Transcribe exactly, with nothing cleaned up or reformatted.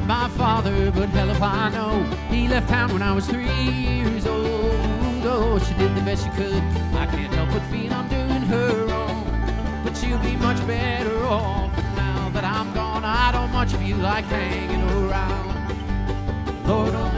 not my father, but hell if I know. He left town when I was three years old. Oh, she did the best she could. I can't help but feel I'm doing her wrong. But she'll be much better off now that I'm gone. I don't much feel like hanging around. Lord,